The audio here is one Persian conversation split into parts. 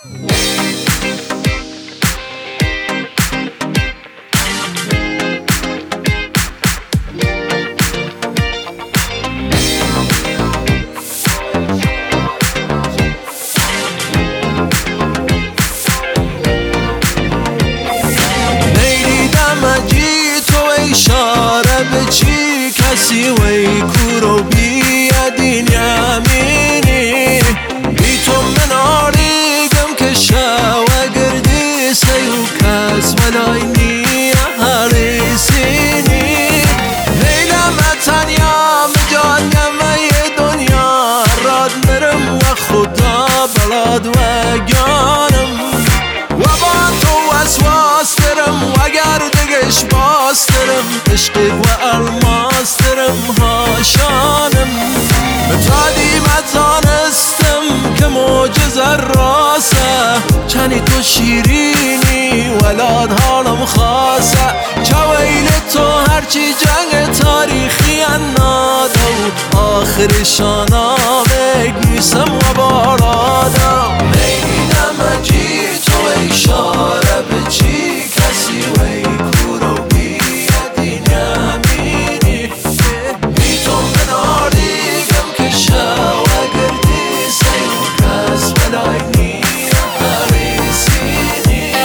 اشاره به چی کسی وی کورو بیادین یمینی بی تو مناریگم که شوه گردی سیو کس ولاینی هریسینی لیلم تنیا مجانیم ای دنیا راد نرم و خدا بلاد و گانم و با تو وسواس درم و گردگش باسترم عشق و الماس درم هاشانم متادی متانستم که معجزه راسه چنی تو شیرینی ولاد حالم خاصه چویل تو هرچی جنگ تاریخی اناده و آخر شانا بگنیسم و باراده نیدم اجی تو اشاره به چی کسی وی کورو بیادین یمینی بی تو مناریگم که شوه گردی سیو کس بلاینی هریسینی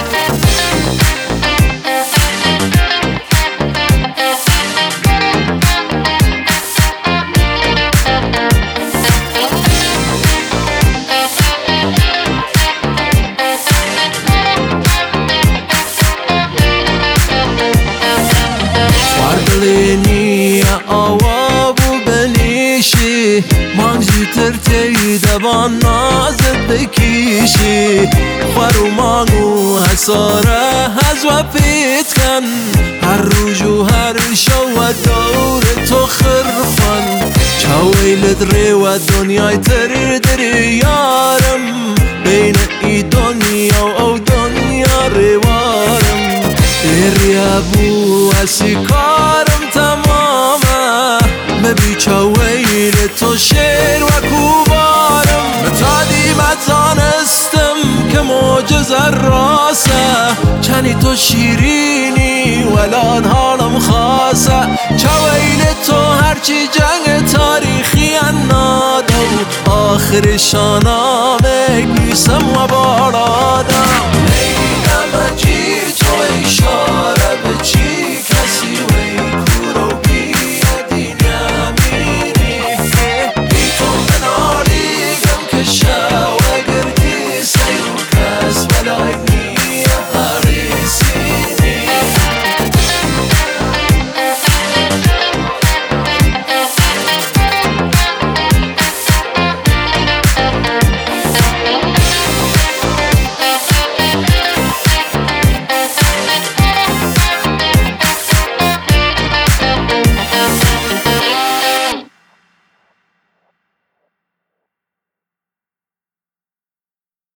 لینی آوابو بلیشی مانگزی ترتی دبان نازت بکیشی خورو مانگو حساره هزو پیت کن هر روز و هر شو دور تو خرفن چاویل دری و دنیای تر دری یارم بین ای دنیا و دنیا روارم دریا بو اسی کارم تمامه مبی چاویل تو شیر و کوبارم متادی متانستم که معجزه راسه چنی تو شیرینی ولاد حالم خاصه چاویل تو هرچی جنگ تاریخی اناده و آخر شانا بگنیسم و باراده